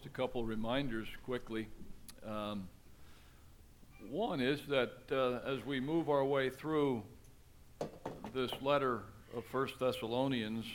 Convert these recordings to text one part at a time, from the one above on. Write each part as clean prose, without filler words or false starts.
Just a couple reminders quickly. One is that as we move our way through this letter of 1 Thessalonians,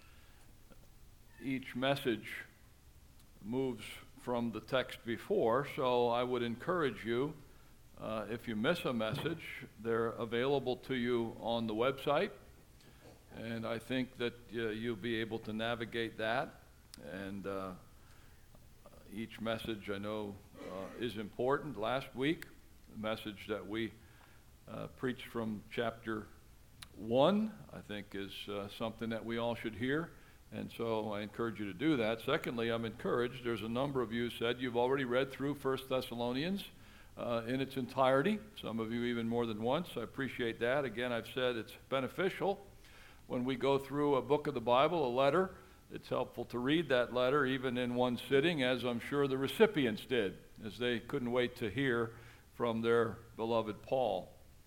each message moves from the text before, so I would encourage you, if you miss a message, they're available to you on the website, and I think that you'll be able to navigate that, and each message I know is important. Last week, the message that we preached from chapter 1, I think is something that we all should hear, and so I encourage you to do that. Secondly, I'm encouraged, there's a number of you said you've already read through 1 Thessalonians in its entirety, some of you even more than once. I appreciate that. Again, I've said it's beneficial when we go through a book of the Bible, a letter. It's helpful to read that letter even in one sitting, as I'm sure the recipients did, as they couldn't wait to hear from their beloved Paul.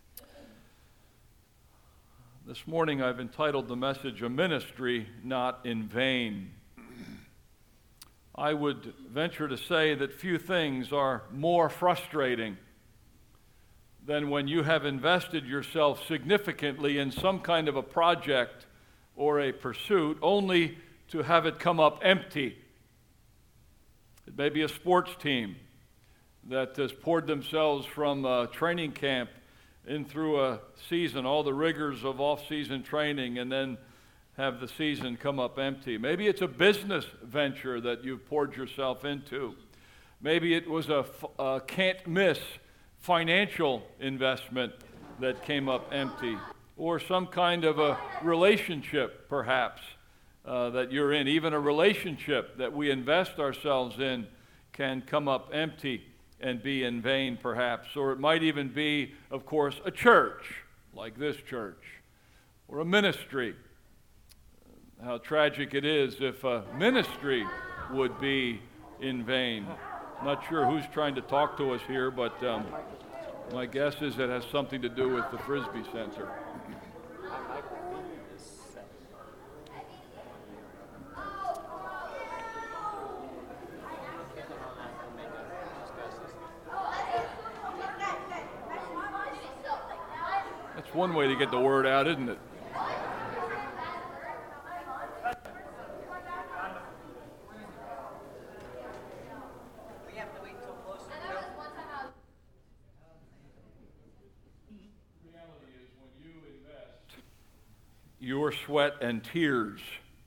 This morning I've entitled the message, "A Ministry Not in Vain." I would venture to say that few things are more frustrating than when you have invested yourself significantly in some kind of a project or a pursuit only to have it come up empty. It may be a sports team that has poured themselves from a training camp in through a season, all the rigors of off-season training, and then have the season come up empty. Maybe it's a business venture that you've poured yourself into. Maybe it was a can't-miss financial investment that came up empty, or some kind of a relationship, perhaps, that you're in. Even a relationship that we invest ourselves in can come up empty and be in vain, perhaps. Or it might even be, of course, a church, like this church, or a ministry. How tragic it is if a ministry would be in vain. I'm not sure who's trying to talk to us here, but my guess is it has something to do with the Frisbee Center. That's one way to get the word out, isn't it? Your sweat and tears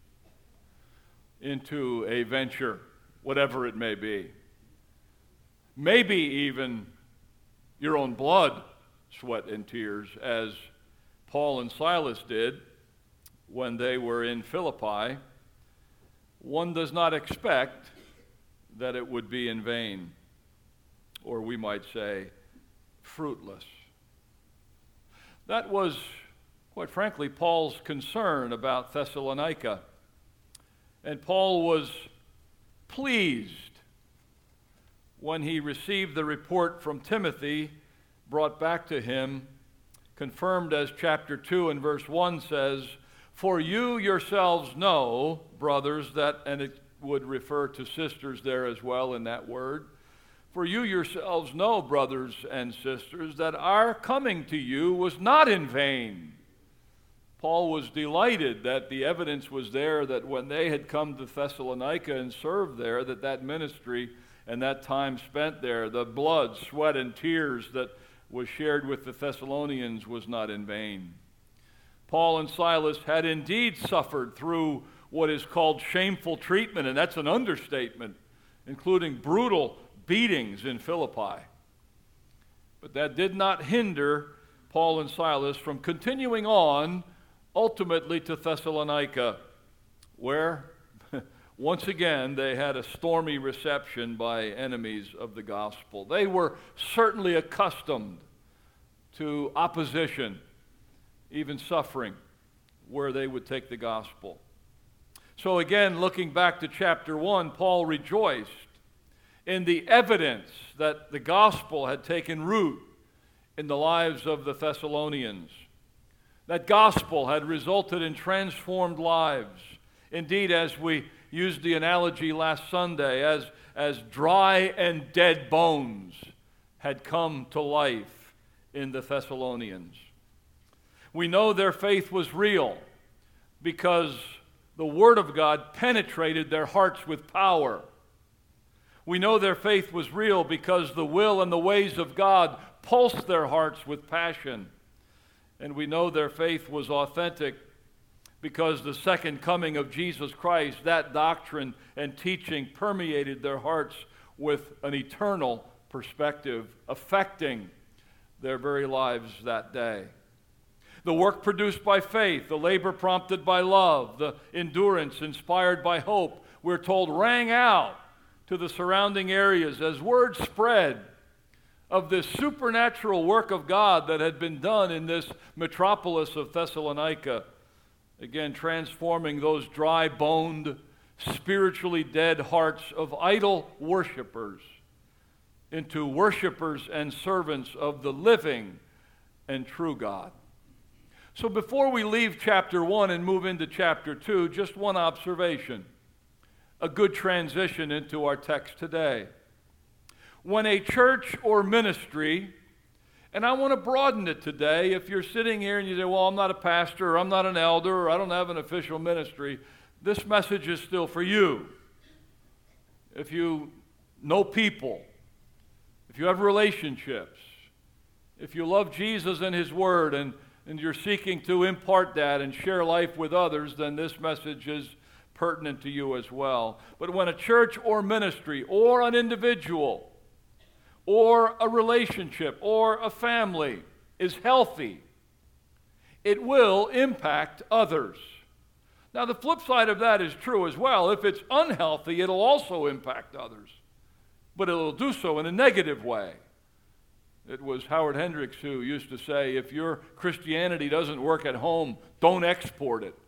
into a venture, whatever it may be. Maybe even your own blood, sweat and tears, as Paul and Silas did when they were in Philippi. One does not expect that it would be in vain, or we might say, fruitless. That was, quite frankly, Paul's concern about Thessalonica. And Paul was pleased when he received the report from Timothy brought back to him, confirmed as chapter 2 and verse 1 says, "For you yourselves know, brothers," and it would refer to sisters there as well in that word, "For you yourselves know, brothers and sisters, that our coming to you was not in vain." Paul was delighted that the evidence was there that when they had come to Thessalonica and served there, that ministry and that time spent there, the blood, sweat, and tears that was shared with the Thessalonians was not in vain. Paul and Silas had indeed suffered through what is called shameful treatment, and that's an understatement, including brutal beatings in Philippi. But that did not hinder Paul and Silas from continuing on ultimately to Thessalonica, where once again they had a stormy reception by enemies of the gospel. They were certainly accustomed to opposition, even suffering, where they would take the gospel. So again, looking back to chapter 1, Paul rejoiced in the evidence that the gospel had taken root in the lives of the Thessalonians. That gospel had resulted in transformed lives, Indeed, as we used the analogy last Sunday, as dry and dead bones had come to life in the Thessalonians. We know their faith was real because the Word of God penetrated their hearts with power. We know their faith was real because the will and the ways of God pulsed their hearts with passion. And we know their faith was authentic because the second coming of Jesus Christ, that doctrine and teaching permeated their hearts with an eternal perspective, affecting their very lives that day. The work produced by faith, the labor prompted by love, the endurance inspired by hope, we're told, rang out to the surrounding areas as word spread of this supernatural work of God that had been done in this metropolis of Thessalonica, again transforming those dry-boned, spiritually dead hearts of idol worshipers into worshipers and servants of the living and true God. So before we leave chapter 1 and move into chapter 2, just one observation, a good transition into our text today. When a church or ministry, and I want to broaden it today, if you're sitting here and you say, well, I'm not a pastor, or I'm not an elder, or I don't have an official ministry, this message is still for you. If you know people, if you have relationships, if you love Jesus and His Word, and you're seeking to impart that and share life with others, then this message is pertinent to you as well. But when a church or ministry or an individual or a relationship or a family is healthy, it will impact others. Now, the flip side of that is true as well. If it's unhealthy, it'll also impact others, but it'll do so in a negative way. It was Howard Hendricks who used to say, if your Christianity doesn't work at home, don't export it.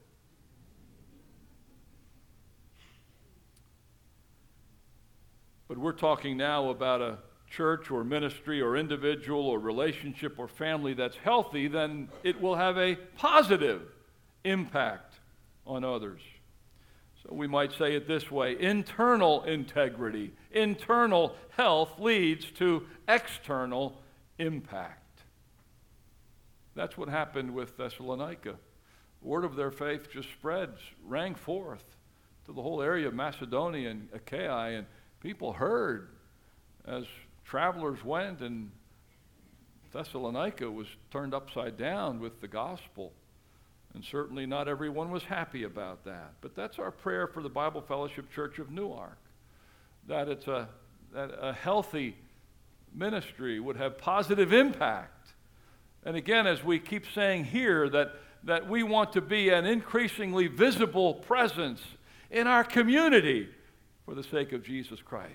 But we're talking now about a church or ministry or individual or relationship or family that's healthy, then it will have a positive impact on others. So we might say it this way: internal integrity, internal health leads to external impact. That's what happened with Thessalonica. The word of their faith just spread, rang forth to the whole area of Macedonia and Achaia, and people heard as travelers went, and Thessalonica was turned upside down with the gospel. And certainly not everyone was happy about that. But that's our prayer for the Bible Fellowship Church of Newark, that it's that a healthy ministry would have positive impact. And again, as we keep saying here, that we want to be an increasingly visible presence in our community for the sake of Jesus Christ.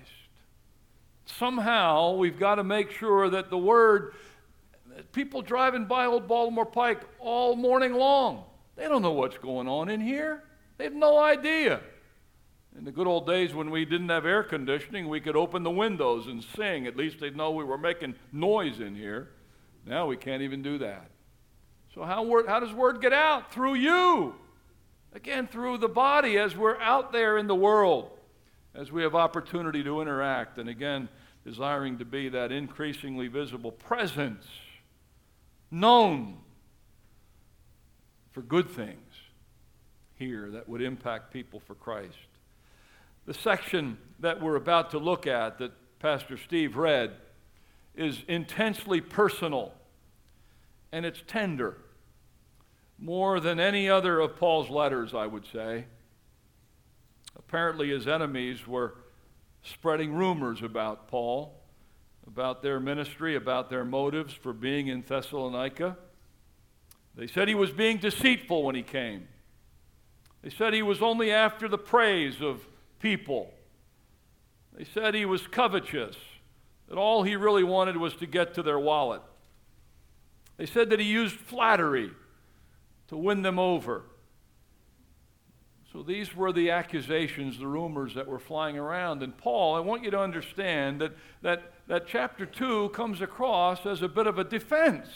Somehow we've got to make sure that the word, people driving by Old Baltimore Pike all morning long, they don't know what's going on in here. They have no idea. In the good old days when we didn't have air conditioning, we could open the windows and sing. At least they'd know we were making noise in here. Now we can't even do that. So how does word get out? Through you. Again, through the body as we're out there in the world, as we have opportunity to interact, and again, desiring to be that increasingly visible presence, known for good things here that would impact people for Christ. The section that we're about to look at, that Pastor Steve read, is intensely personal, and it's tender, more than any other of Paul's letters, I would say. Apparently his enemies were spreading rumors about Paul, about their ministry, about their motives for being in Thessalonica. They said he was being deceitful when he came. They said he was only after the praise of people. They said he was covetous, that all he really wanted was to get to their wallet. They said that he used flattery to win them over. So these were the accusations, the rumors that were flying around. And Paul, I want you to understand that chapter 2 comes across as a bit of a defense.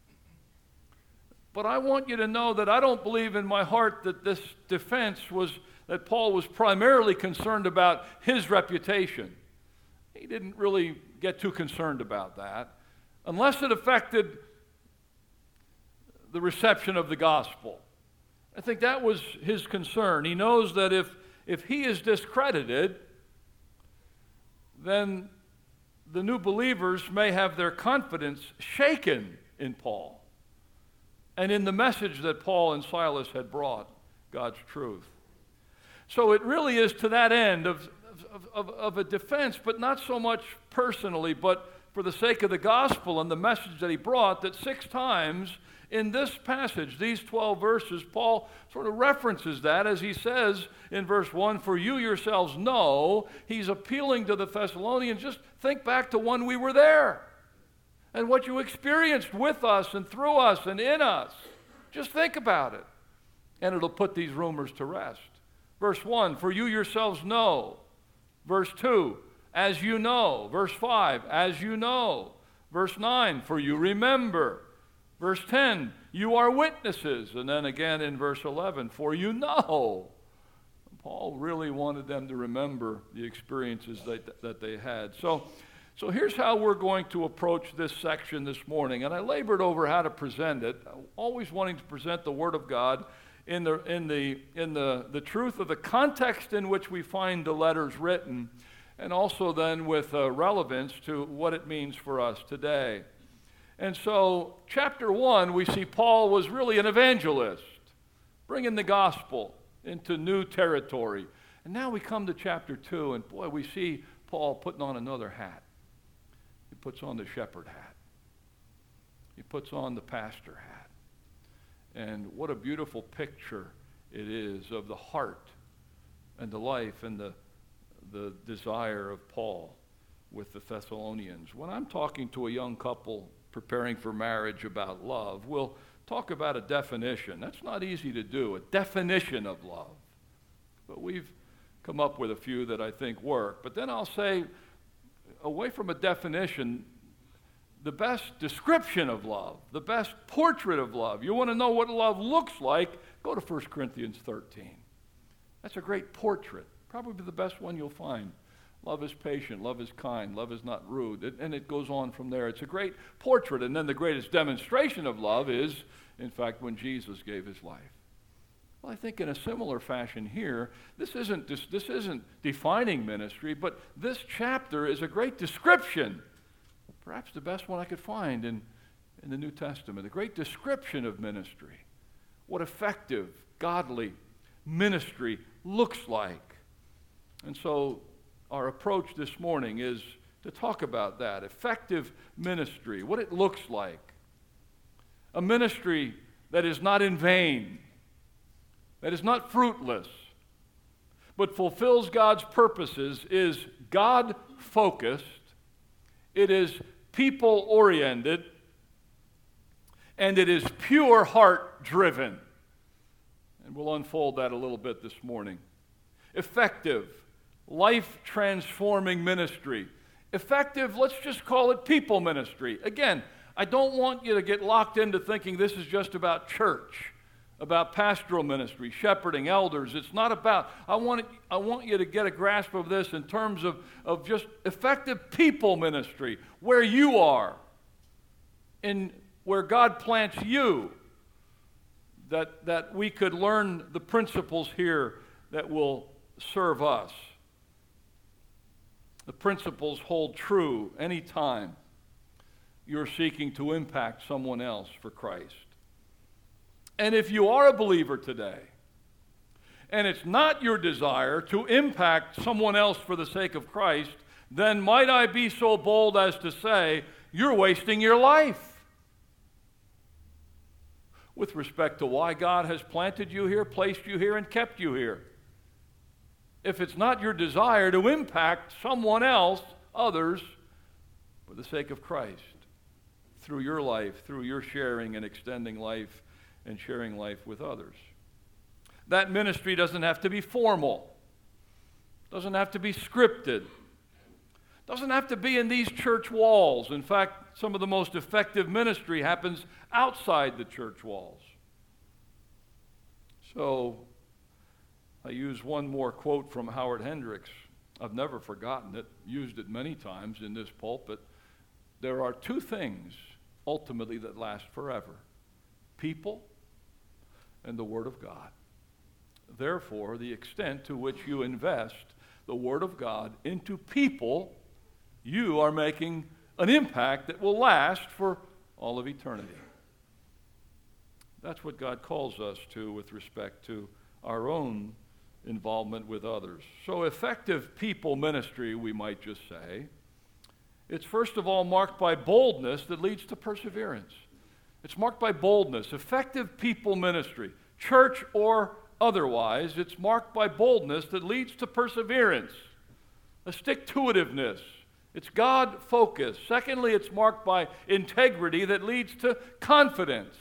But I want you to know that I don't believe in my heart that this defense was that Paul was primarily concerned about his reputation. He didn't really get too concerned about that, unless it affected the reception of the gospel. I think that was his concern. He knows that if he is discredited, then the new believers may have their confidence shaken in Paul and in the message that Paul and Silas had brought, God's truth. So it really is to that end of a defense, but not so much personally, but for the sake of the gospel and the message that he brought, that 6 times in this passage, these 12 verses, Paul sort of references that as he says in verse 1, "For you yourselves know," he's appealing to the Thessalonians, just think back to when we were there and what you experienced with us and through us and in us. Just think about it, and it'll put these rumors to rest. Verse 1, "For you yourselves know." Verse 2, "As you know." Verse 5, "As you know." Verse 9, "For you remember." Verse 10, "You are witnesses." And then again in verse 11, "For you know." Paul really wanted them to remember the experiences that they had. So here's how we're going to approach this section this morning. And I labored over how to present it, always wanting to present the Word of God in the truth of the context in which we find the letters written, and also then with relevance to what it means for us today. And so, chapter 1, we see Paul was really an evangelist, bringing the gospel into new territory. And now we come to chapter 2, and boy, we see Paul putting on another hat. He puts on the shepherd hat. He puts on the pastor hat. And what a beautiful picture it is of the heart and the life and the desire of Paul with the Thessalonians. When I'm talking to a young couple preparing for marriage about love, we'll talk about a definition. That's not easy to do, a definition of love. But we've come up with a few that I think work. But then I'll say, away from a definition, the best description of love, the best portrait of love. You want to know what love looks like, go to 1 Corinthians 13. That's a great portrait, probably the best one you'll find. Love is patient, love is kind, love is not rude, and it goes on from there. It's a great portrait, and then the greatest demonstration of love is, in fact, when Jesus gave his life. Well, I think in a similar fashion here, this isn't defining ministry, but this chapter is a great description, perhaps the best one I could find in the New Testament, a great description of ministry, what effective, godly ministry looks like. And so our approach this morning is to talk about that, effective ministry, what it looks like. A ministry that is not in vain, that is not fruitless, but fulfills God's purposes, is God-focused, it is people-oriented, and it is pure heart-driven. And we'll unfold that a little bit this morning. Effective, life-transforming ministry. Effective, let's just call it people ministry. Again, I don't want you to get locked into thinking this is just about church, about pastoral ministry, shepherding, elders. It's not about, I want you to get a grasp of this in terms of just effective people ministry, where you are, in where God plants you, that we could learn the principles here that will serve us. The principles hold true anytime you're seeking to impact someone else for Christ. And if you are a believer today, and it's not your desire to impact someone else for the sake of Christ, then might I be so bold as to say, you're wasting your life. With respect to why God has planted you here, placed you here, and kept you here. If it's not your desire to impact someone else, others, for the sake of Christ, through your life, through your sharing and extending life and sharing life with others. That ministry doesn't have to be formal, doesn't have to be scripted, doesn't have to be in these church walls. In fact, some of the most effective ministry happens outside the church walls. So, I use one more quote from Howard Hendricks. I've never forgotten it, used it many times in this pulpit. There are two things ultimately that last forever: people and the Word of God. Therefore, the extent to which you invest the Word of God into people, you are making an impact that will last for all of eternity. That's what God calls us to with respect to our own involvement with others. So effective people ministry, we might just say, it's first of all marked by boldness that leads to perseverance. It's marked by boldness. Effective people ministry, church or otherwise, it's marked by boldness that leads to perseverance, a stick-to-itiveness. It's God-focused. Secondly, it's marked by integrity that leads to confidence.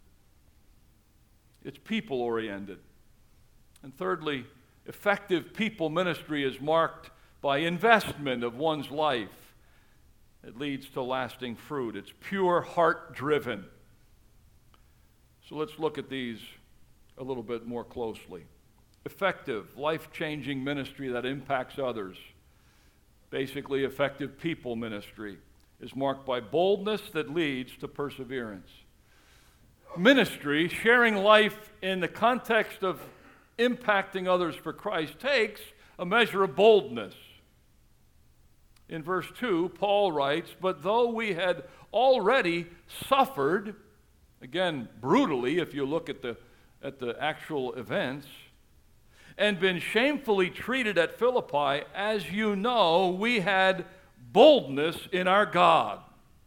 It's people-oriented. And thirdly, effective people ministry is marked by investment of one's life. It leads to lasting fruit. It's pure heart-driven. So let's look at these a little bit more closely. Effective, life-changing ministry that impacts others. Basically, effective people ministry is marked by boldness that leads to perseverance. Ministry, sharing life in the context of impacting others for Christ, takes a measure of boldness. In verse 2, Paul writes, "But though we had already suffered," again, brutally if you look at the actual events, "and been shamefully treated at Philippi, as you know, we had boldness in our God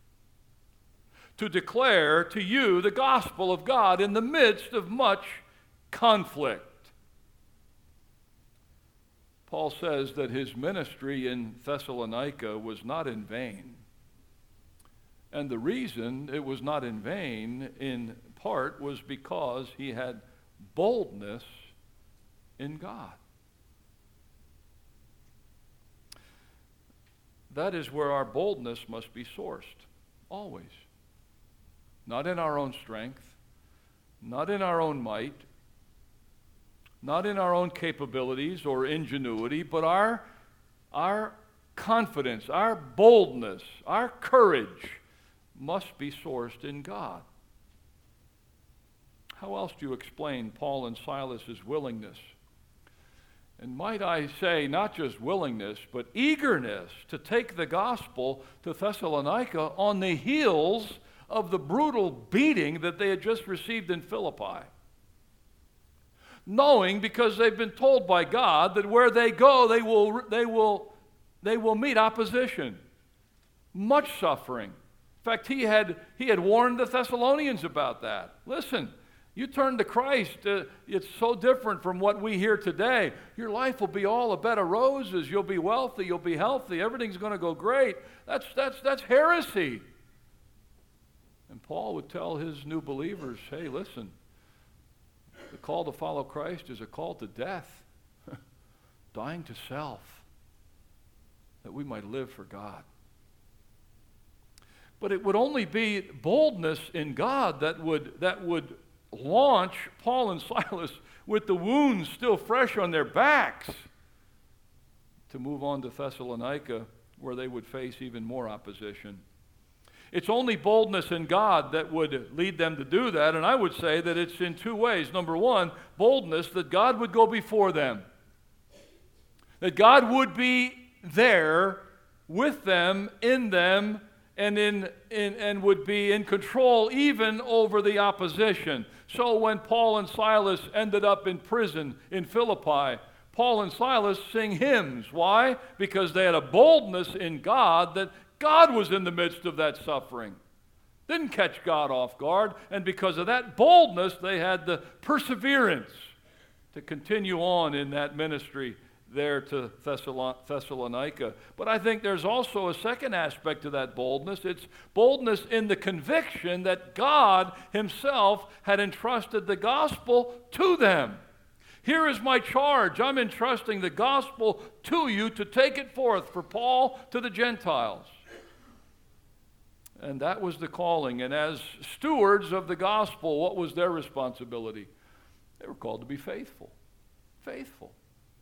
to declare to you the gospel of God in the midst of much conflict." Paul says that his ministry in Thessalonica was not in vain. And the reason it was not in vain, in part, was because he had boldness in God. That is where our boldness must be sourced, always. Not in our own strength, not in our own might, not in our own capabilities or ingenuity, but our confidence, our boldness, our courage must be sourced in God. How else do you explain Paul and Silas's willingness? And might I say, not just willingness, but eagerness to take the gospel to Thessalonica on the heels of the brutal beating that they had just received in Philippi. Knowing, because they've been told by God, that where they go, they will meet opposition, much suffering. In fact, he had warned the Thessalonians about that. Listen, you turn to Christ, it's so different from what we hear today. Your life will be all a bed of roses. You'll be wealthy. You'll be healthy. Everything's going to go great. That's heresy. And Paul would tell his new believers, hey, listen, the call to follow Christ is a call to death, dying to self, that we might live for God. But it would only be boldness in God that would launch Paul and Silas, with the wounds still fresh on their backs, to move on to Thessalonica, where they would face even more opposition. It's only boldness in God that would lead them to do that, and I would say that it's in two ways. Number one, boldness that God would go before them, that God would be there with them, in them, and would be in control even over the opposition. So when Paul and Silas ended up in prison in Philippi, Paul and Silas sing hymns. Why? Because they had a boldness in God that God was in the midst of that suffering. Didn't catch God off guard, and because of that boldness, they had the perseverance to continue on in that ministry there to Thessalonica. But I think there's also a second aspect to that boldness. It's boldness in the conviction that God himself had entrusted the gospel to them. Here is my charge. I'm entrusting the gospel to you to take it forth for Paul to the Gentiles. And that was the calling. And as stewards of the gospel, what was their responsibility? They were called to be faithful. Faithful.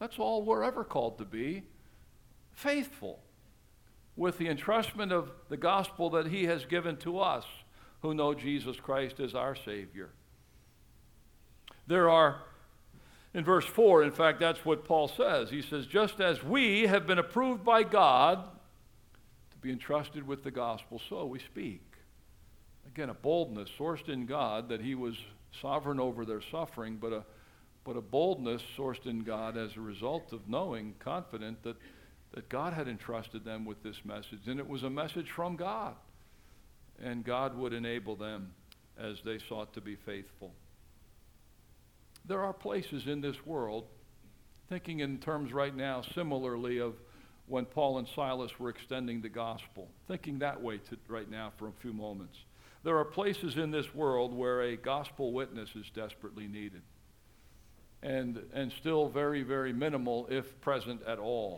That's all we're ever called to be, faithful with the entrustment of the gospel that he has given to us who know Jesus Christ as our Savior. There are, in verse 4, in fact, that's what Paul says. He says, just as we have been approved by God to be entrusted with the gospel, so we speak. Again, a boldness sourced in God that he was sovereign over their suffering, but a boldness sourced in God as a result of knowing, confident that God had entrusted them with this message, and it was a message from God, and God would enable them as they sought to be faithful. There are places in this world, thinking in terms right now similarly of when Paul and Silas were extending the gospel, thinking that way right now for a few moments. There are places in this world where a gospel witness is desperately needed, and still very, very minimal, if present at all.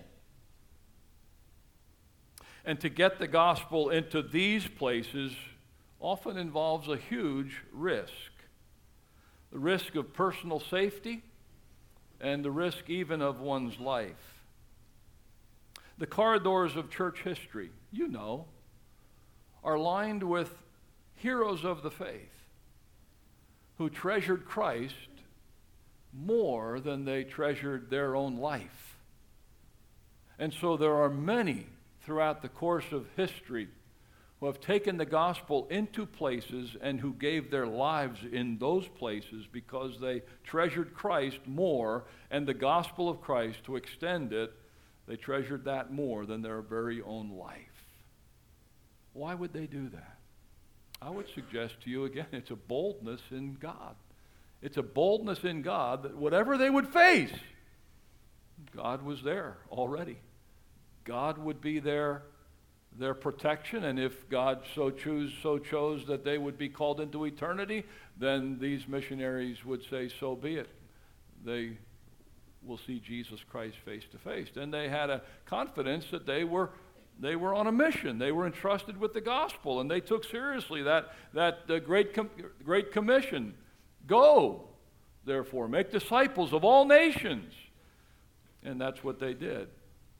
And to get the gospel into these places often involves a huge risk. The risk of personal safety and the risk even of one's life. The corridors of church history, you know, are lined with heroes of the faith who treasured Christ more than they treasured their own life. And so there are many throughout the course of history who have taken the gospel into places and who gave their lives in those places because they treasured Christ more, and the gospel of Christ, to extend it, they treasured that more than their very own life. Why would they do that? I would suggest to you again, it's a boldness in God. It's a boldness in God that whatever they would face, God was there already. God would be their protection, and if God so chose that they would be called into eternity, then these missionaries would say, so be it. They will see Jesus Christ face to face. And they had a confidence that they were on a mission. They were entrusted with the gospel, and they took seriously that great commission. Go, therefore, make disciples of all nations. And that's what they did.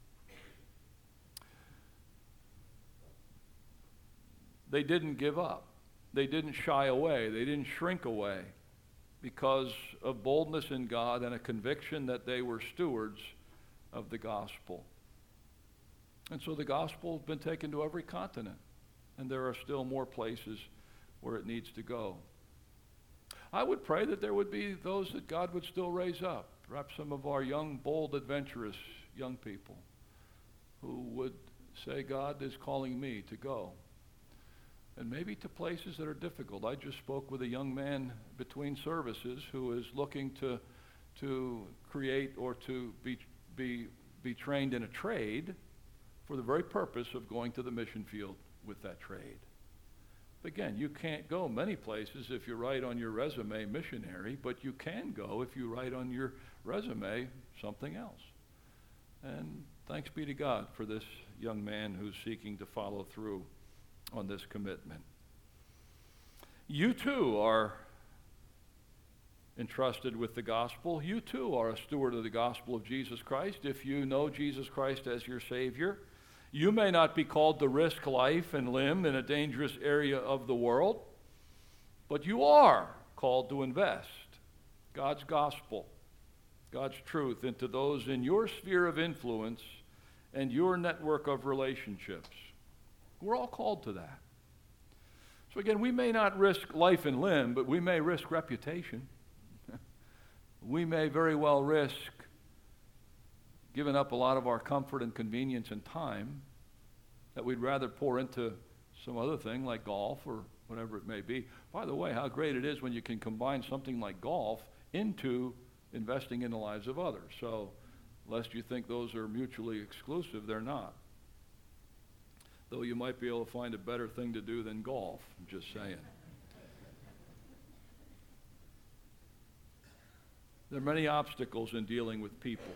They didn't give up. They didn't shy away. They didn't shrink away because of boldness in God and a conviction that they were stewards of the gospel. And so the gospel has been taken to every continent, and there are still more places where it needs to go. I would pray that there would be those that God would still raise up, perhaps some of our young, bold, adventurous young people who would say, God is calling me to go. And maybe to places that are difficult. I just spoke with a young man between services who is looking to create or to be trained in a trade for the very purpose of going to the mission field with that trade. But again, you can't go many places if you write on your resume missionary, but you can go if you write on your resume something else. And thanks be to God for this young man who's seeking to follow through on this commitment. You too are entrusted with the gospel. You too are a steward of the gospel of Jesus Christ. If you know Jesus Christ as your Savior, you may not be called to risk life and limb in a dangerous area of the world, but you are called to invest God's gospel, God's truth into those in your sphere of influence and your network of relationships. We're all called to that. So again, we may not risk life and limb, but we may risk reputation. We may very well risk giving up a lot of our comfort and convenience and time that we'd rather pour into some other thing like golf or whatever it may be. By the way, how great it is when you can combine something like golf into investing in the lives of others. So, lest you think those are mutually exclusive, they're not. Though you might be able to find a better thing to do than golf, I'm just saying. There are many obstacles in dealing with people.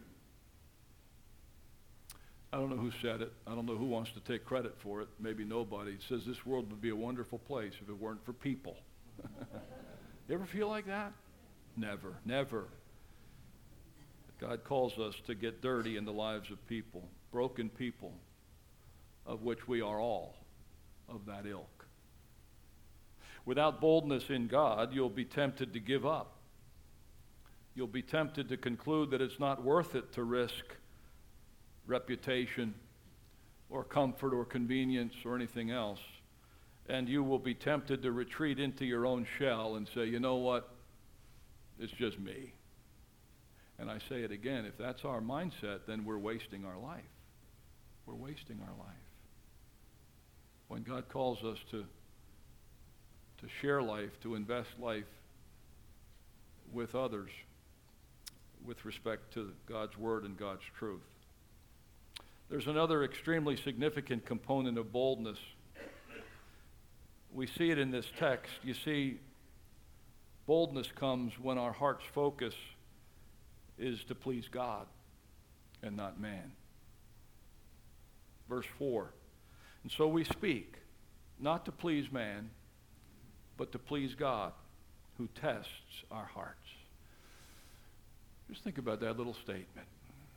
I don't know who said it. I don't know who wants to take credit for it. Maybe nobody. It says this world would be a wonderful place if it weren't for people. You ever feel like that? Never, never. God calls us to get dirty in the lives of people, broken people, of which we are all of that ilk. Without boldness in God, you'll be tempted to give up. You'll be tempted to conclude that it's not worth it to risk reputation or comfort or convenience or anything else. And you will be tempted to retreat into your own shell and say, you know what, it's just me. And I say it again, if that's our mindset, then we're wasting our life. We're wasting our life. When God calls us to share life, to invest life with others with respect to God's word and God's truth. There's another extremely significant component of boldness. We see it in this text. You see, boldness comes when our heart's focus is to please God and not man. Verse 4, and so we speak, not to please man, but to please God, who tests our hearts. Just think about that little statement.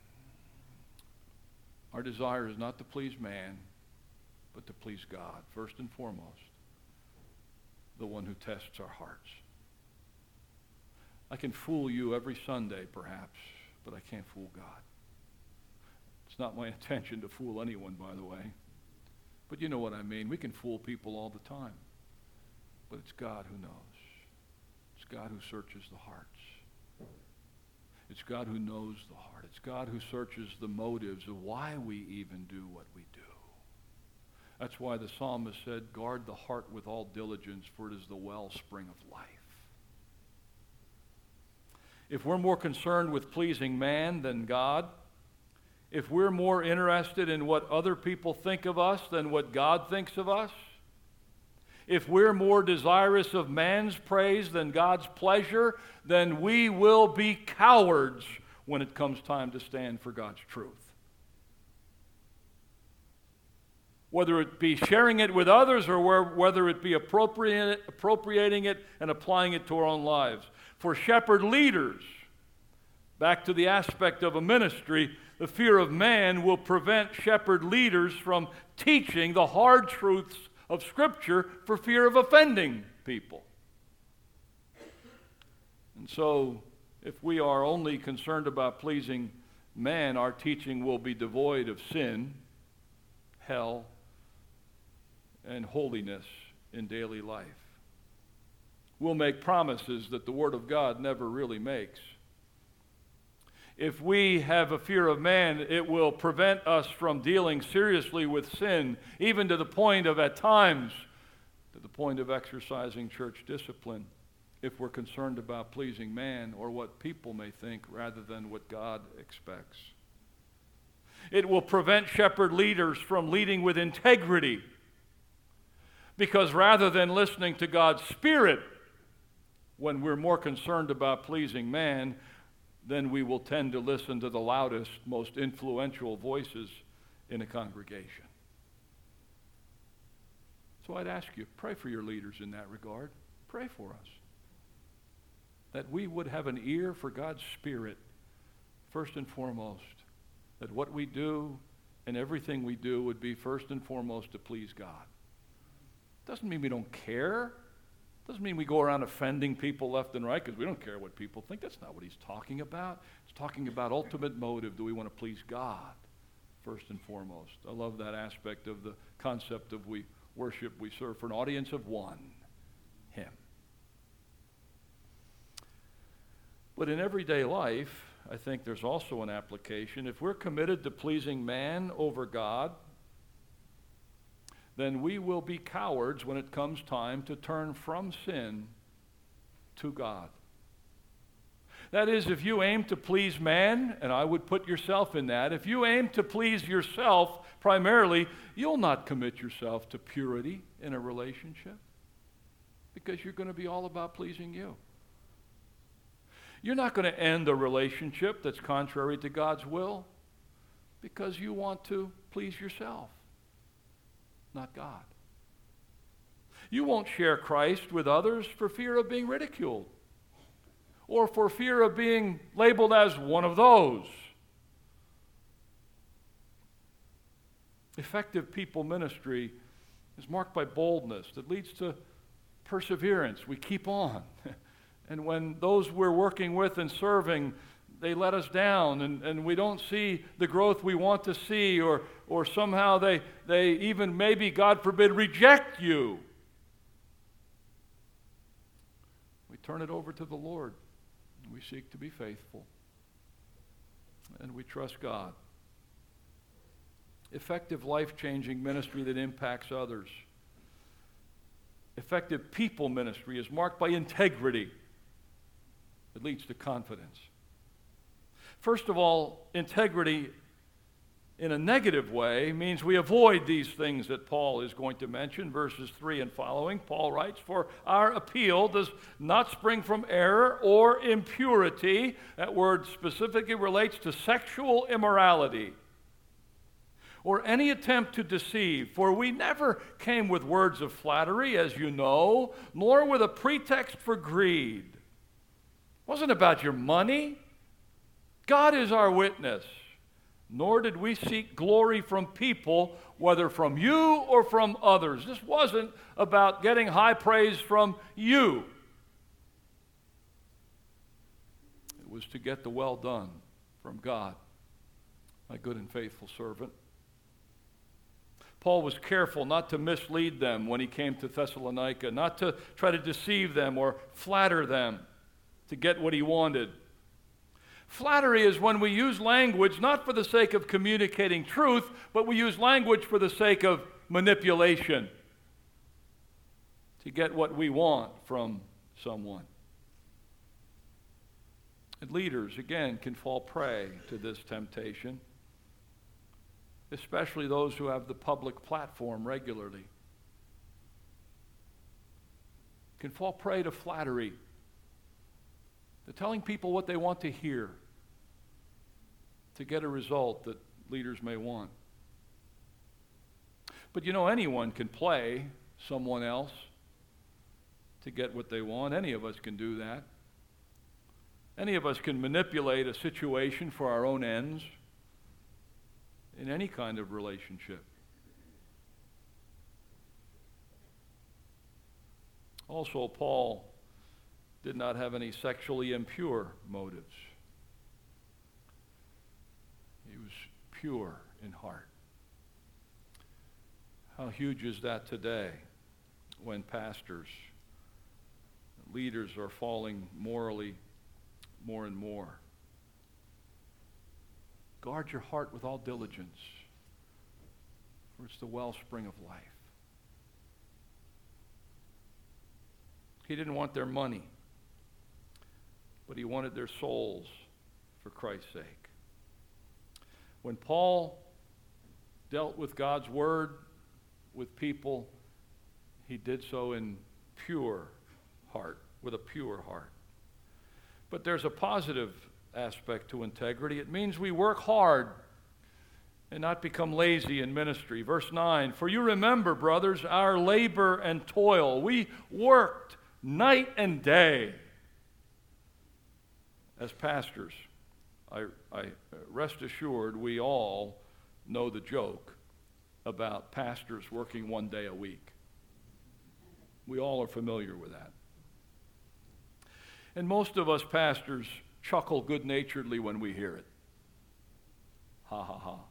Our desire is not to please man, but to please God, first and foremost, the one who tests our hearts. I can fool you every Sunday, perhaps, but I can't fool God. It's not my intention to fool anyone, by the way. But you know what I mean. We can fool people all the time. But it's God who knows. It's God who searches the hearts. It's God who knows the heart. It's God who searches the motives of why we even do what we do. That's why the psalmist said, guard the heart with all diligence, for it is the wellspring of life. If we're more concerned with pleasing man than God, if we're more interested in what other people think of us than what God thinks of us, if we're more desirous of man's praise than God's pleasure, then we will be cowards when it comes time to stand for God's truth. Whether it be sharing it with others or whether it be appropriating it and applying it to our own lives. For shepherd leaders, back to the aspect of a ministry, the fear of man will prevent shepherd leaders from teaching the hard truths of Scripture for fear of offending people. And so, if we are only concerned about pleasing man, our teaching will be devoid of sin, hell, and holiness in daily life. We'll make promises that the Word of God never really makes. If we have a fear of man, it will prevent us from dealing seriously with sin, even to the point of, at times, to the point of exercising church discipline, if we're concerned about pleasing man or what people may think rather than what God expects. It will prevent shepherd leaders from leading with integrity, because rather than listening to God's Spirit, when we're more concerned about pleasing man, then we will tend to listen to the loudest, most influential voices in a congregation. So I'd ask you, pray for your leaders in that regard. Pray for us. That we would have an ear for God's Spirit, first and foremost. That what we do and everything we do would be first and foremost to please God. Doesn't mean we don't care. Doesn't mean we go around offending people left and right because we don't care what people think. That's not what he's talking about. He's talking about ultimate motive. Do we want to please God first and foremost? I love that aspect of the concept of we worship, we serve for an audience of one, Him. But in everyday life, I think there's also an application. If we're committed to pleasing man over God, then we will be cowards when it comes time to turn from sin to God. That is, if you aim to please man, and I would put yourself in that, if you aim to please yourself primarily, you'll not commit yourself to purity in a relationship because you're going to be all about pleasing you. You're not going to end a relationship that's contrary to God's will because you want to please yourself, not God. You won't share Christ with others for fear of being ridiculed or for fear of being labeled as one of those. Effective people ministry is marked by boldness that leads to perseverance. We keep on. And when those we're working with and serving, they let us down and we don't see the growth we want to see, or somehow they even maybe, God forbid, reject you, we turn it over to the Lord. We seek to be faithful. And we trust God. Effective life-changing ministry that impacts others. Effective people ministry is marked by integrity. It leads to confidence. First of all, integrity in a negative way means we avoid these things that Paul is going to mention, verses 3 and following. Paul writes, "For our appeal does not spring from error or impurity." That word specifically relates to sexual immorality, or any attempt to deceive. For we never came with words of flattery, as you know, nor with a pretext for greed. It wasn't about your money. God is our witness. Nor did we seek glory from people, whether from you or from others. This wasn't about getting high praise from you. It was to get the well done from God, my good and faithful servant. Paul was careful not to mislead them when he came to Thessalonica, not to try to deceive them or flatter them to get what he wanted. Flattery is when we use language not for the sake of communicating truth, but we use language for the sake of manipulation to get what we want from someone. And leaders, again, can fall prey to this temptation, especially those who have the public platform regularly. Can fall prey to flattery, to telling people what they want to hear to get a result that leaders may want. But you know, anyone can play someone else to get what they want. Any of us can do that. Any of us can manipulate a situation for our own ends in any kind of relationship. Also, Paul did not have any sexually impure motives. He was pure in heart. How huge is that today when pastors, leaders are falling morally more and more? Guard your heart with all diligence, for it's the wellspring of life. He didn't want their money, but he wanted their souls for Christ's sake. When Paul dealt with God's word with people, he did so in pure heart, with a pure heart. But there's a positive aspect to integrity. It means we work hard and not become lazy in ministry. Verse 9, "For you remember, brothers, our labor and toil. We worked night and day." As pastors, I rest assured we all know the joke about pastors working one day a week. We all are familiar with that. And most of us pastors chuckle good-naturedly when we hear it. Ha ha ha.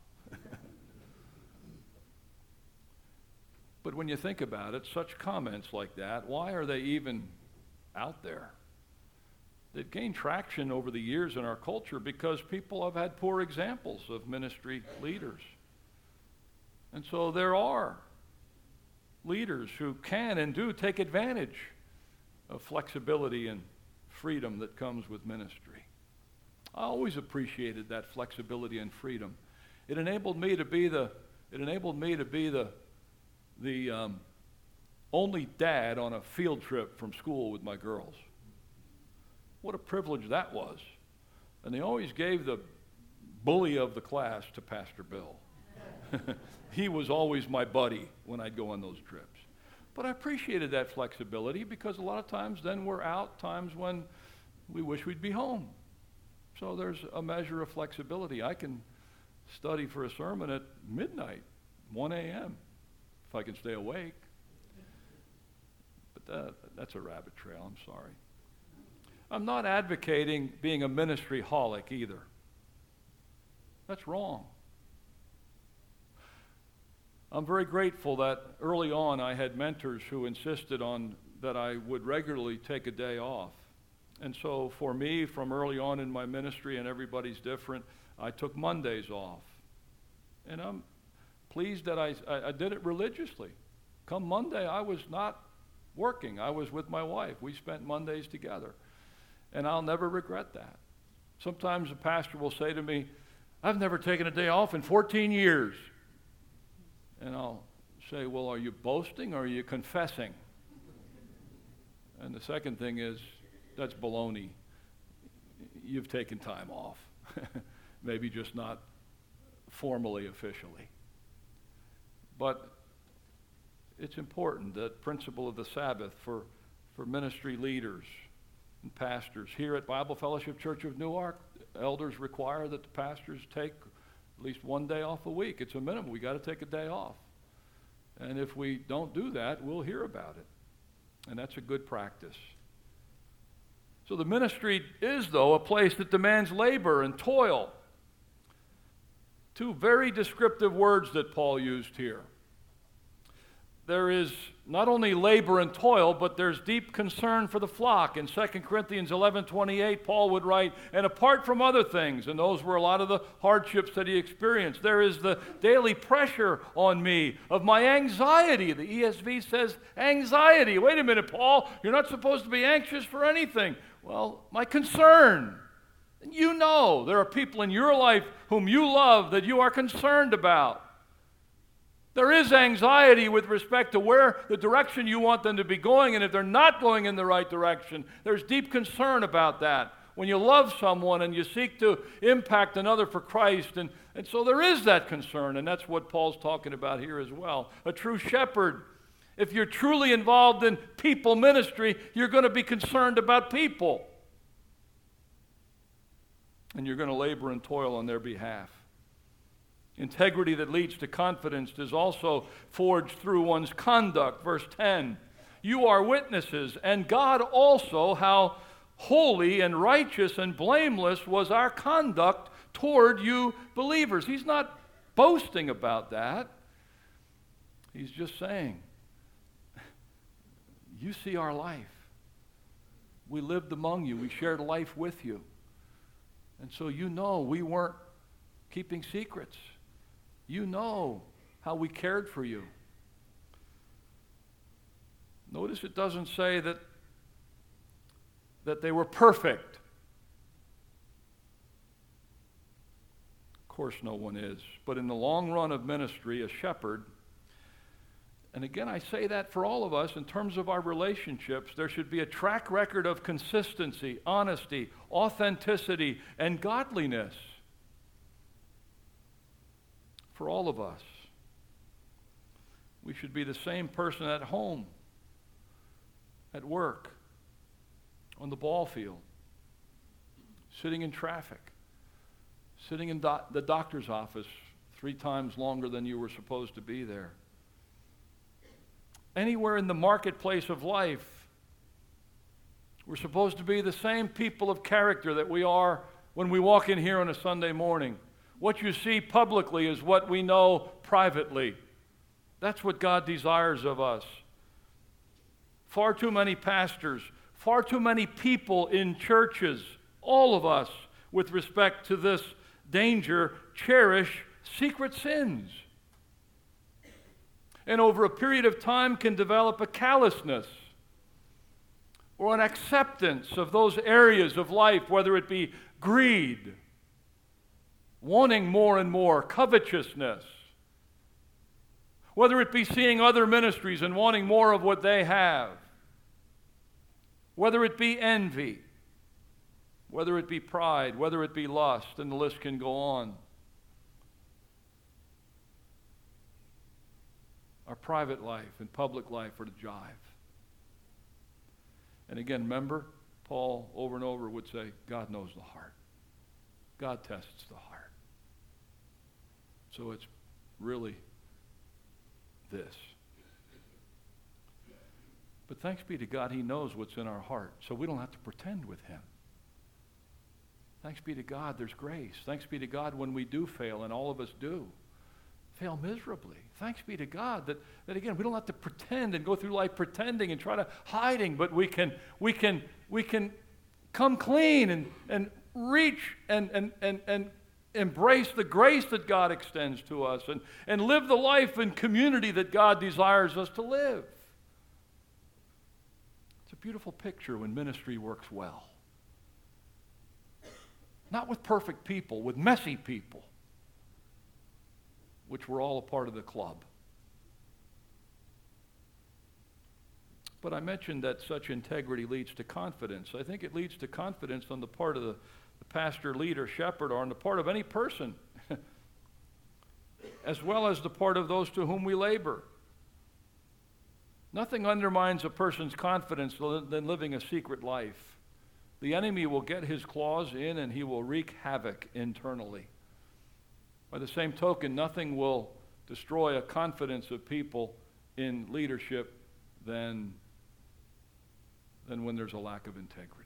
But when you think about it, such comments like that, why are they even out there? They've gained traction over the years in our culture because people have had poor examples of ministry leaders. And so there are leaders who can and do take advantage of flexibility and freedom that comes with ministry. I always appreciated that flexibility and freedom. It enabled me to be the only dad on a field trip from school with my girls. What a privilege that was. And they always gave the bully of the class to Pastor Bill. He was always my buddy when I'd go on those trips. But I appreciated that flexibility because a lot of times then we're out times when we wish we'd be home. So there's a measure of flexibility. I can study for a sermon at midnight, 1 a.m., if I can stay awake. But that's a rabbit trail, I'm sorry. I'm not advocating being a ministry holic either. That's wrong. I'm very grateful that early on I had mentors who insisted on that I would regularly take a day off. And so for me, from early on in my ministry, and everybody's different, I took Mondays off. And I'm pleased that I did it religiously. Come Monday, I was not working. I was with my wife. We spent Mondays together. And I'll never regret that. Sometimes a pastor will say to me, I've never taken a day off in 14 years. And I'll say, well, are you boasting or are you confessing? And the second thing is, that's baloney. You've taken time off. Maybe just not formally, officially. But it's important, that principle of the Sabbath for ministry leaders and pastors. Here at Bible Fellowship Church of Newark, elders require that the pastors take at least one day off a week. It's a minimum. We got to take a day off. And if we don't do that, we'll hear about it. And that's a good practice. So the ministry is, though, a place that demands labor and toil. Two very descriptive words that Paul used here. There is not only labor and toil, but there's deep concern for the flock. In 2 Corinthians 11:28, Paul would write, and apart from other things, and those were a lot of the hardships that he experienced, there is the daily pressure on me of my anxiety. The ESV says anxiety. Wait a minute, Paul, you're not supposed to be anxious for anything. Well, my concern. And you know there are people in your life whom you love that you are concerned about. There is anxiety with respect to where the direction you want them to be going, and if they're not going in the right direction, there's deep concern about that. When you love someone and you seek to impact another for Christ, and so there is that concern, and that's what Paul's talking about here as well. A true shepherd, if you're truly involved in people ministry, you're going to be concerned about people, and you're going to labor and toil on their behalf. Integrity that leads to confidence is also forged through one's conduct. Verse 10, you are witnesses, and God also, how holy and righteous and blameless was our conduct toward you believers. He's not boasting about that. He's just saying, you see our life. We lived among you. We shared life with you. And so you know we weren't keeping secrets. You know how we cared for you. Notice it doesn't say that they were perfect. Of course, no one is. But in the long run of ministry, a shepherd, and again, I say that for all of us in terms of our relationships, there should be a track record of consistency, honesty, authenticity, and godliness. For all of us. We should be the same person at home, at work, on the ball field, sitting in traffic, sitting in the doctor's office 3 times longer than you were supposed to be there. Anywhere in the marketplace of life, we're supposed to be the same people of character that we are when we walk in here on a Sunday morning. What you see publicly is what we know privately. That's what God desires of us. Far too many pastors, far too many people in churches, all of us, with respect to this danger, cherish secret sins. And over a period of time can develop a callousness or an acceptance of those areas of life, whether it be greed, wanting more and more, covetousness, whether it be seeing other ministries and wanting more of what they have, whether it be envy, whether it be pride, whether it be lust, and the list can go on. Our private life and public life are to jive. And again, remember, Paul over and over would say, God knows the heart. God tests the heart. So it's really this. But thanks be to God, he knows what's in our heart, so we don't have to pretend with him. Thanks be to God, there's grace. Thanks be to God when we do fail, and all of us do. Fail miserably. Thanks be to God that again, we don't have to pretend and go through life pretending and try to hiding, but we can come clean and reach and embrace the grace that God extends to us and live the life and community that God desires us to live. It's a beautiful picture when ministry works well. Not with perfect people, with messy people, which we're all a part of the club. But I mentioned that such integrity leads to confidence. I think it leads to confidence on the part of the pastor, leader, shepherd, or on the part of any person, as well as the part of those to whom we labor. Nothing undermines a person's confidence than living a secret life. The enemy will get his claws in and he will wreak havoc internally. By the same token, nothing will destroy a confidence of people in leadership than when there's a lack of integrity.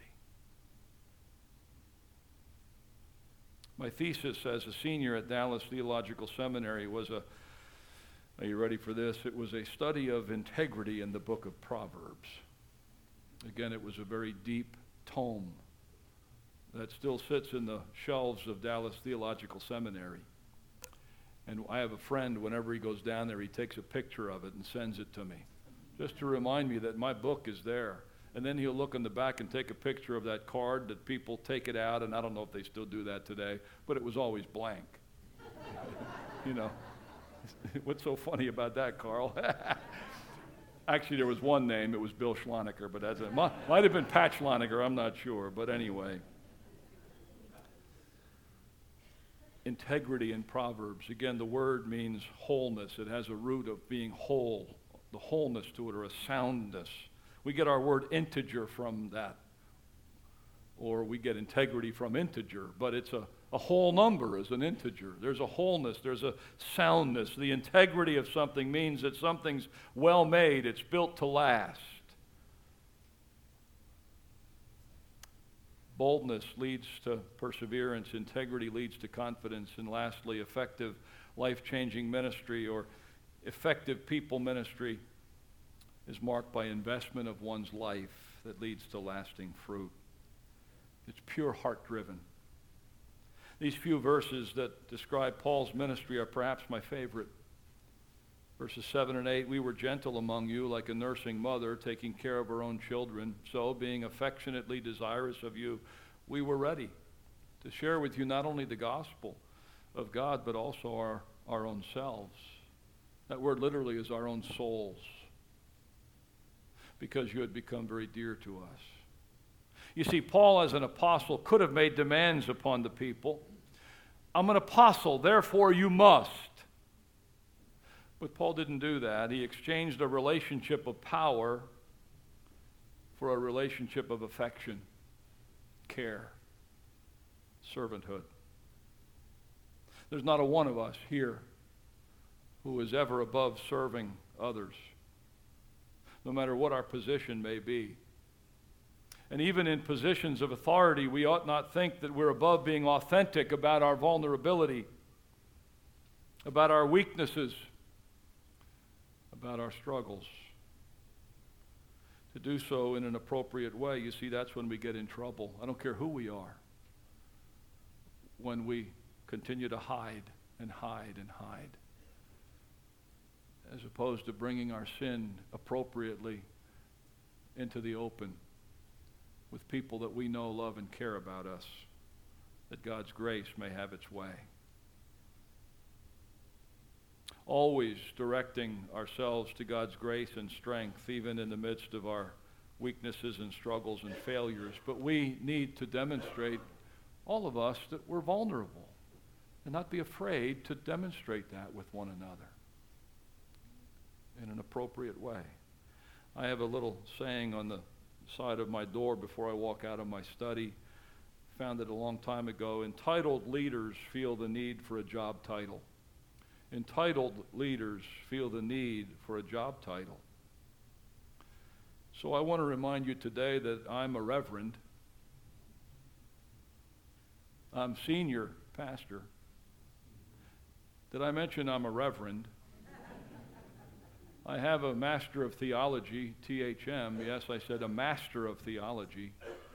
My thesis as a senior at Dallas Theological Seminary was are you ready for this? It was a study of integrity in the book of Proverbs. Again, it was a very deep tome that still sits in the shelves of Dallas Theological Seminary. And I have a friend, whenever he goes down there, he takes a picture of it and sends it to me, just to remind me that my book is there. And then he'll look in the back and take a picture of that card that people take it out, and I don't know if they still do that today, but it was always blank. You know, what's so funny about that, Carl? Actually, there was one name. It was Bill Schlonecker, but might have been Pat Schlonecker. I'm not sure. But anyway, integrity in Proverbs. Again, the word means wholeness. It has a root of being whole, the wholeness to it, or a soundness. We get our word integer from that, or we get integrity from integer, but it's a whole number is an integer. There's a wholeness, there's a soundness. The integrity of something means that something's well made, it's built to last. Boldness leads to perseverance, integrity leads to confidence, and lastly, effective life-changing ministry or effective people ministry is marked by investment of one's life that leads to lasting fruit. It's pure heart-driven. These few verses that describe Paul's ministry are perhaps my favorite. Verses 7 and 8, we were gentle among you like a nursing mother, taking care of her own children. So, being affectionately desirous of you, we were ready to share with you not only the gospel of God, but also our own selves. That word literally is our own souls, because you had become very dear to us. You see, Paul as an apostle could have made demands upon the people. I'm an apostle, therefore you must. But Paul didn't do that. He exchanged a relationship of power for a relationship of affection, care, servanthood. There's not a one of us here who is ever above serving others, no matter what our position may be. And even in positions of authority, we ought not think that we're above being authentic about our vulnerability, about our weaknesses, about our struggles. To do so in an appropriate way, you see, that's when we get in trouble. I don't care who we are. When we continue to hide and hide and hide, as opposed to bringing our sin appropriately into the open with people that we know, love, and care about us, that God's grace may have its way. Always directing ourselves to God's grace and strength, even in the midst of our weaknesses and struggles and failures. But we need to demonstrate, all of us, that we're vulnerable, and not be afraid to demonstrate that with one another in an appropriate way. I have a little saying on the side of my door before I walk out of my study. Found it a long time ago. Entitled leaders feel the need for a job title. Entitled leaders feel the need for a job title. So I want to remind you today that I'm a reverend. I'm senior pastor. Did I mention I'm a reverend? I have a Master of Theology, THM. Yes, I said a Master of Theology.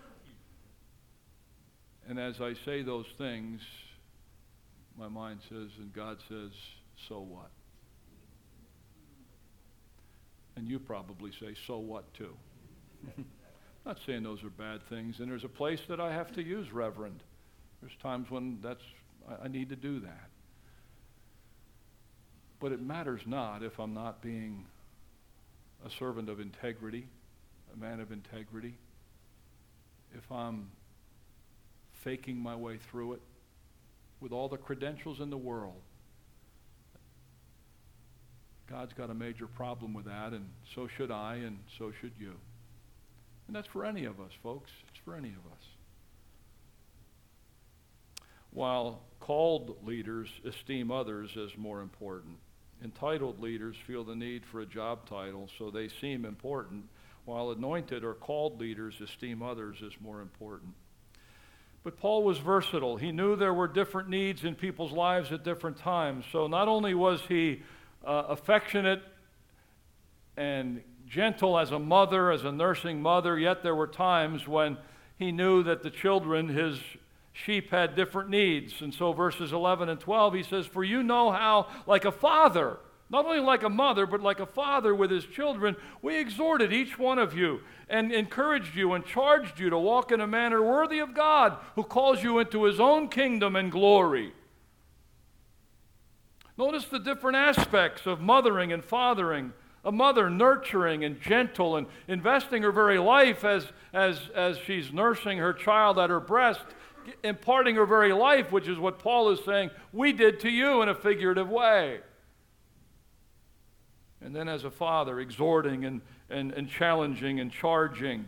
And as I say those things, my mind says, and God says, so what? And you probably say, so what too? I'm not saying those are bad things. And there's a place that I have to use reverend. There's times when I need to do that. But it matters not if I'm not being a servant of integrity, a man of integrity, if I'm faking my way through it with all the credentials in the world. God's got a major problem with that, and so should I, and so should you. And that's for any of us, folks. It's for any of us. While called leaders esteem others as more important, entitled leaders feel the need for a job title, so they seem important, while anointed or called leaders esteem others as more important. But Paul was versatile. He knew there were different needs in people's lives at different times. So not only was he affectionate and gentle as a mother, as a nursing mother, yet there were times when he knew that the children, his sheep, had different needs. And so verses 11 and 12, he says, "For you know how, like a father, not only like a mother, but like a father with his children, we exhorted each one of you and encouraged you and charged you to walk in a manner worthy of God, who calls you into his own kingdom and glory." Notice the different aspects of mothering and fathering. A mother nurturing and gentle and investing her very life as she's nursing her child at her breast, imparting her very life, which is what Paul is saying we did to you in a figurative way. And then as a father, exhorting and challenging and charging.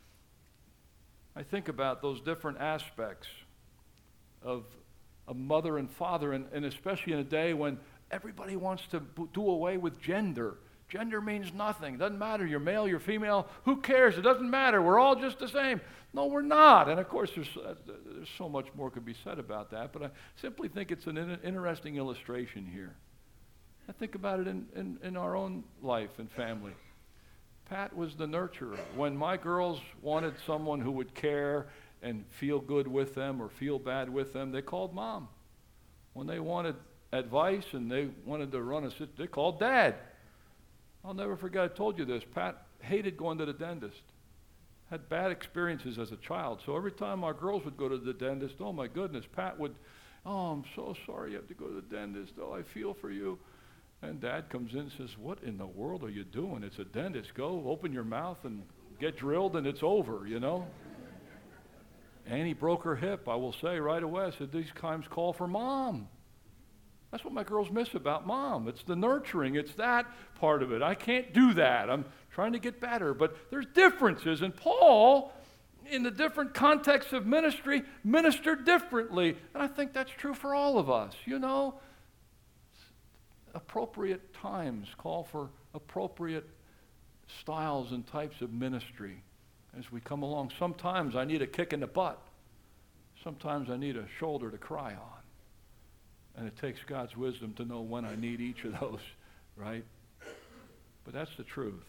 I think about those different aspects of a mother and father, and especially in a day when everybody wants to do away with gender. Gender means nothing. It doesn't matter. You're male, you're female. Who cares? It doesn't matter. We're all just the same. No, we're not. And of course, there's so much more could be said about that, but I simply think it's an interesting illustration here. I think about it in our own life and family. Pat was the nurturer. When my girls wanted someone who would care and feel good with them or feel bad with them, they called Mom. When they wanted advice and they wanted to run they called Dad. I'll never forget, I told you this, Pat hated going to the dentist. Had bad experiences as a child. So every time our girls would go to the dentist, oh my goodness, Pat would, "Oh, I'm so sorry you have to go to the dentist. Oh, I feel for you." And Dad comes in and says, "What in the world are you doing? It's a dentist. Go open your mouth and get drilled and it's over, you know." Annie broke her hip, I will say right away. I said, "These times call for Mom." That's what my girls miss about Mom. It's the nurturing. It's that part of it. I can't do that. I'm trying to get better. But there's differences. And Paul, in the different contexts of ministry, ministered differently. And I think that's true for all of us. You know, appropriate times call for appropriate styles and types of ministry as we come along. Sometimes I need a kick in the butt. Sometimes I need a shoulder to cry on. And it takes God's wisdom to know when I need each of those, right? But that's the truth.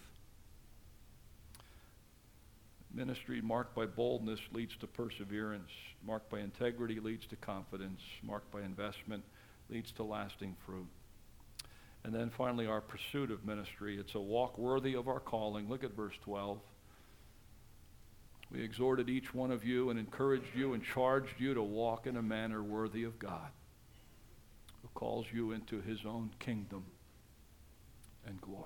Ministry marked by boldness leads to perseverance. Marked by integrity leads to confidence. Marked by investment leads to lasting fruit. And then finally, our pursuit of ministry. It's a walk worthy of our calling. Look at verse 12. We exhorted each one of you and encouraged you and charged you to walk in a manner worthy of God, who calls you into his own kingdom and glory.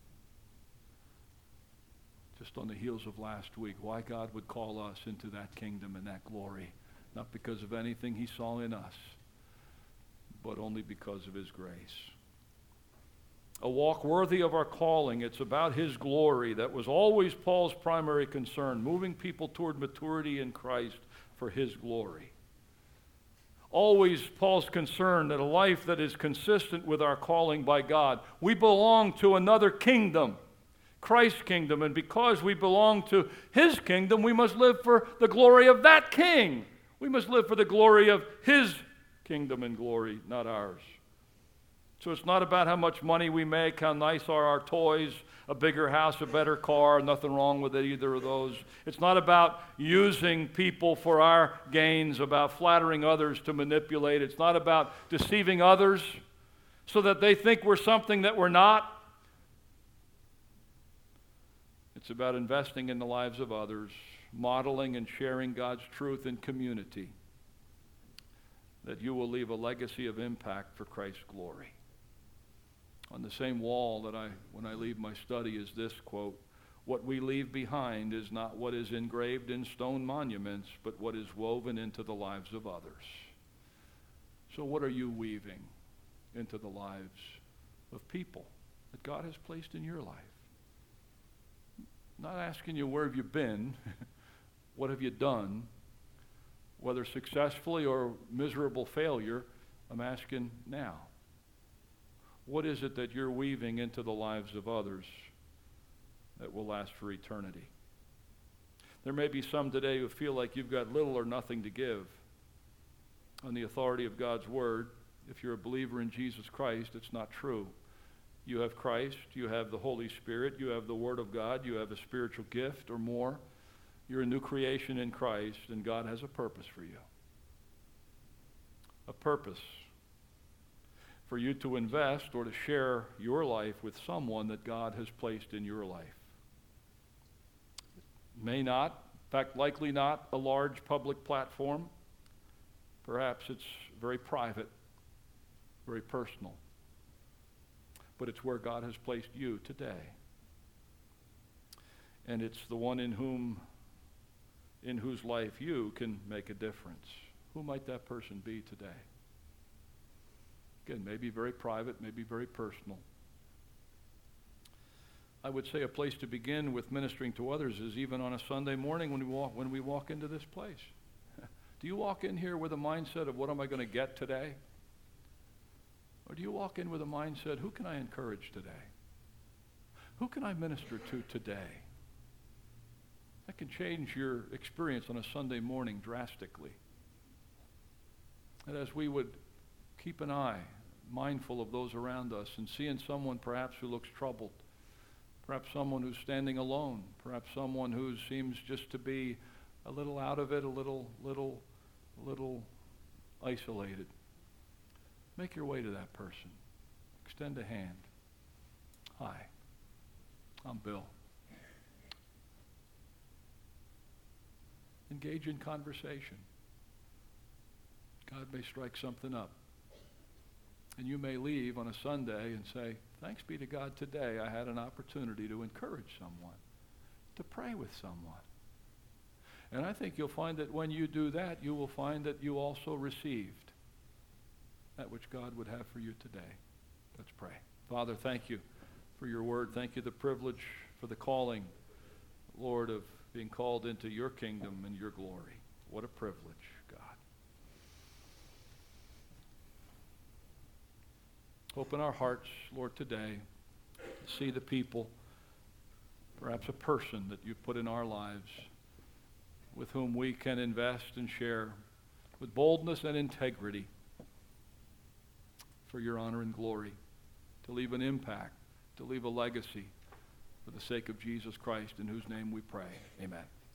Just on the heels of last week, why God would call us into that kingdom and that glory, not because of anything he saw in us, but only because of his grace. a walk worthy of our calling. It's about His glory. That was always Paul's primary concern, moving people toward maturity in Christ for His glory. Always Paul's concern that a life that is consistent with our calling by God. We belong to another kingdom, Christ's kingdom, and because we belong to His kingdom, we must live for the glory of that King. We must live for the glory of His kingdom and glory, not ours. So it's not about how much money we make, how nice are our toys, a bigger house, a better car, nothing wrong with either of those. It's not about using people for our gains, about flattering others to manipulate. It's not about deceiving others so that they think we're something that we're not. It's about investing in the lives of others, modeling and sharing God's truth in community, that you will leave a legacy of impact for Christ's glory. On the same wall that when I leave my study is this quote, "What we leave behind is not what is engraved in stone monuments, but what is woven into the lives of others." So what are you weaving into the lives of people that God has placed in your life? Not asking you where have you been, what have you done, whether successfully or miserable failure. I'm asking now. What is it that you're weaving into the lives of others that will last for eternity? There may be some today who feel like you've got little or nothing to give. On the authority of God's Word, if you're a believer in Jesus Christ, it's not true. You have Christ, you have the Holy Spirit, you have the Word of God, you have a spiritual gift or more. You're a new creation in Christ, and God has a purpose for you. A purpose for you to invest or to share your life with someone that God has placed in your life. It may not, in fact, likely not a large public platform. Perhaps it's very private, very personal. But it's where God has placed you today. And it's the one in whose life you can make a difference. Who might that person be today? Again, maybe very private, maybe very personal. I would say a place to begin with ministering to others is even on a Sunday morning when we walk into this place. Do you walk in here with a mindset of what am I going to get today? Or do you walk in with a mindset, who can I encourage today? Who can I minister to today? That can change your experience on a Sunday morning drastically. And as we would keep an eye, mindful of those around us, and seeing someone perhaps who looks troubled, perhaps someone who's standing alone, perhaps someone who seems just to be a little out of it, a little isolated. Make your way to that person. Extend a hand. Hi, I'm Bill. Engage in conversation. God may strike something up. And you may leave on a Sunday and say, thanks be to God today I had an opportunity to encourage someone, to pray with someone. And I think you'll find that when you do that, you will find that you also received that which God would have for you today. Let's pray. Father, thank you for your word. Thank you for the privilege, for the calling, Lord, of being called into your kingdom and your glory. What a privilege, God. Open our hearts, Lord, today to see the people, perhaps a person that you've put in our lives with whom we can invest and share with boldness and integrity for your honor and glory, to leave an impact, to leave a legacy for the sake of Jesus Christ, in whose name we pray. Amen.